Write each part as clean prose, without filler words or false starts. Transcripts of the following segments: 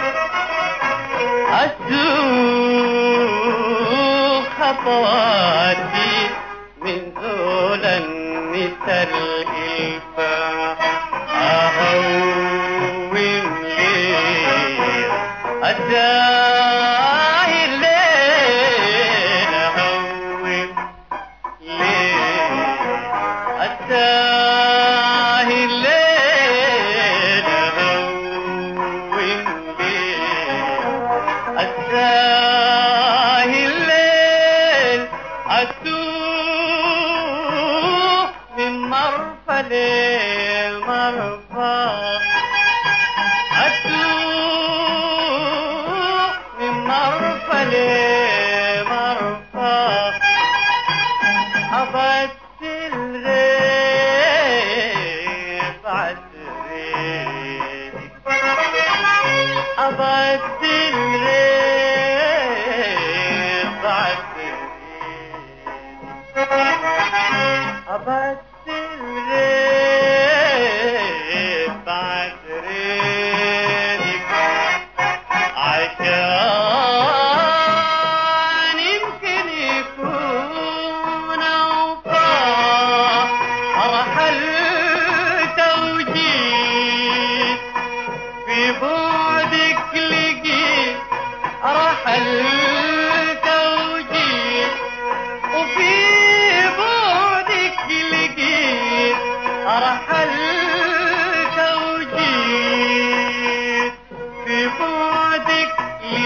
أسوق خطواتي من ذول النساء الإلفة أهون ليه أداهي الليل أهون ليه أداهي الليل أهون ليه أداهي الليل أتوه من مرفأ لمرفأ أتوه من مرفأ لمرفأ أبدل رفعة ريدك أبدل رفعة ريدك أبدل رفعة ريدك عشان يمكن يكون أوفى رحلت وجيت في بعدك لقيت رحلت وجيت وفي بعدك لقيت رحلت وجيت في بعدك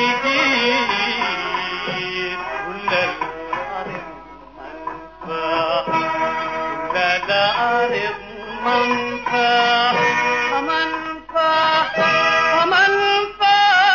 لقيت كل الأرض منفى كل الأرض منفى منفى منفى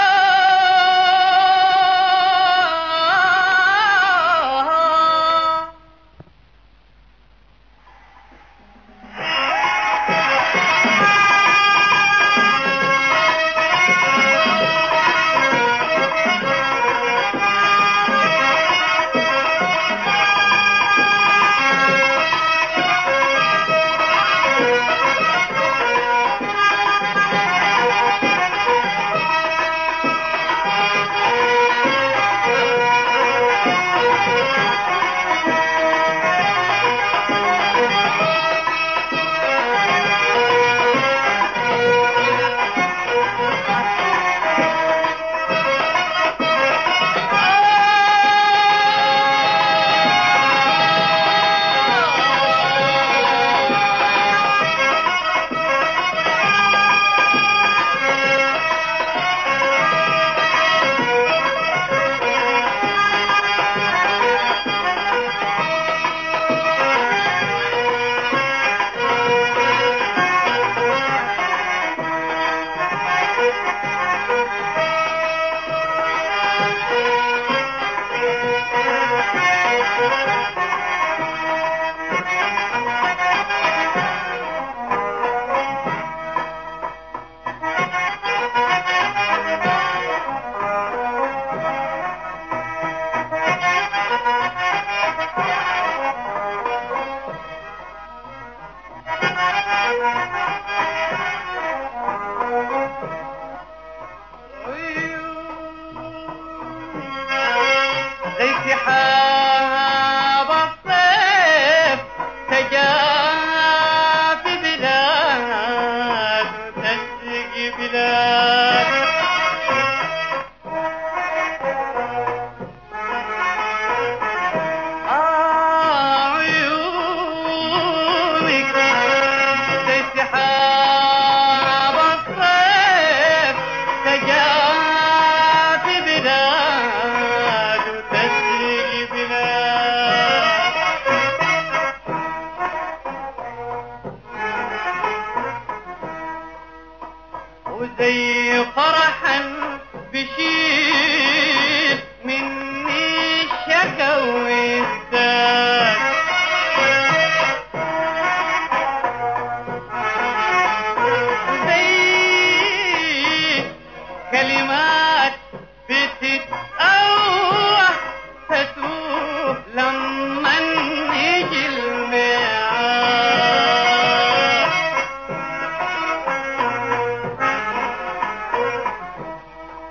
زي سحاب الصيف تجاه في بلاد وتسقي بلاد عيونك زي سحاب الصيف تجاه في بلاد وتسقي بلاد وزي فرحا بشيل مني الشكا والزاد وزي كلمات بتتقوى تتوه لما نيجي الميعاد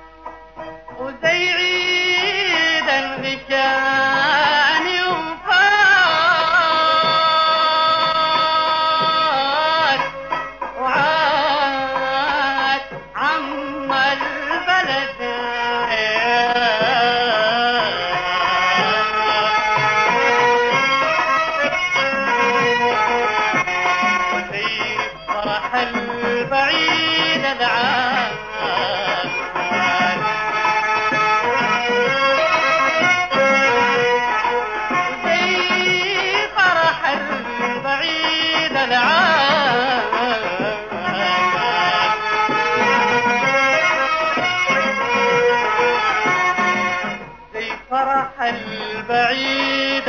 فرح البعيد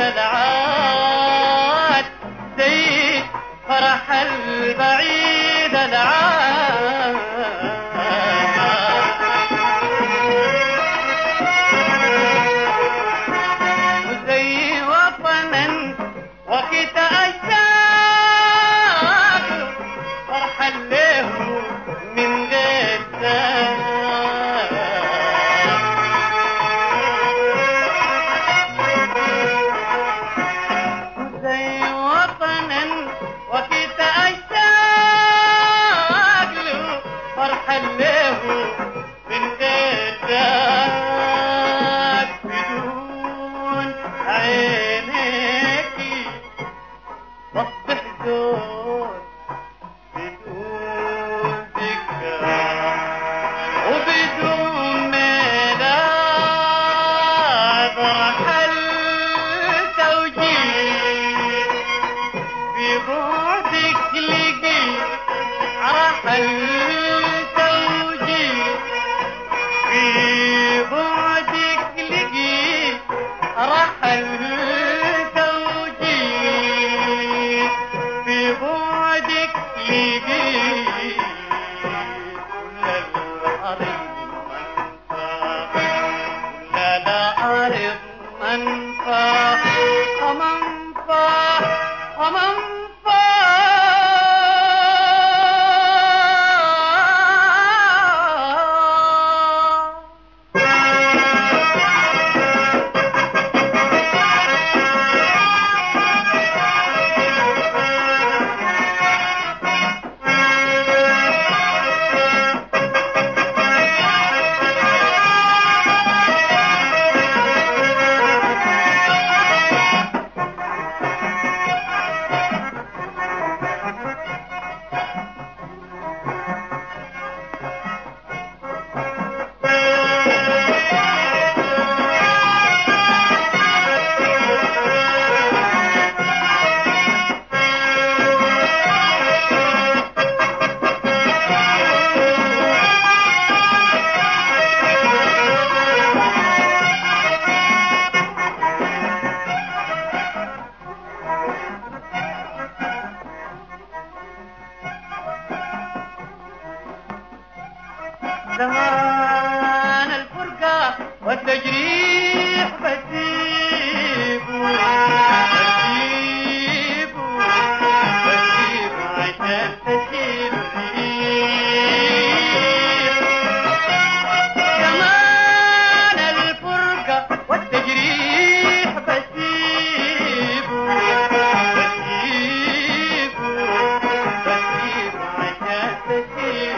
العاد زي فرح البعيد العاد وزي وطنا وقت أشتاق فرحا له من غير زي وطنا وقت أشتاق له فرحا له من غير بدون عينيك وضح دون بدون ذكرى وبدون ميلاد رحل توجيه في بعدك لقي رحل توجيه في بعدك لقي رحل توجيه في بعدك لقي كل الأرض منفى كل الأرض منفى ومنفى ومنفى زمان الفرقة والتجريح بسيبه عشان تشيل زمان الفرقة والتجريح بسيبه عشان تشيل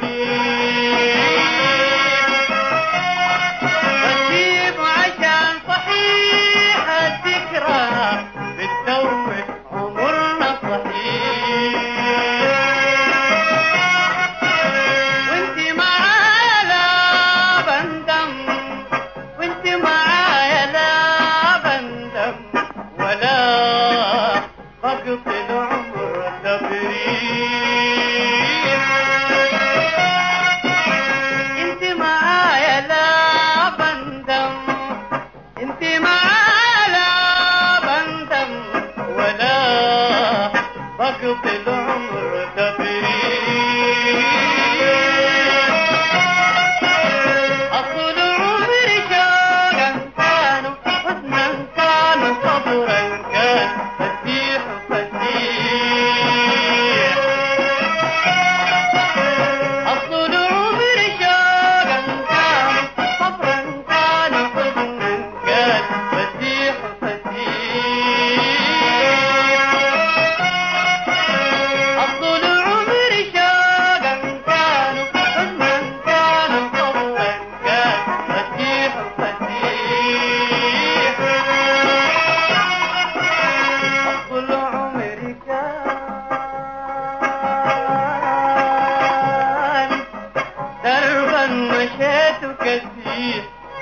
كثير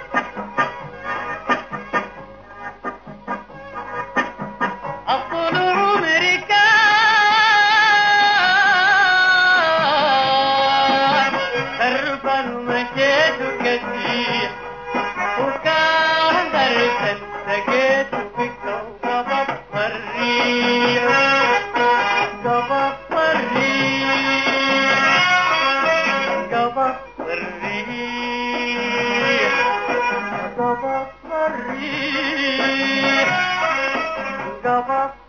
أطول عمري كان دربا مشيت كثير وكان درسا فيه قبضت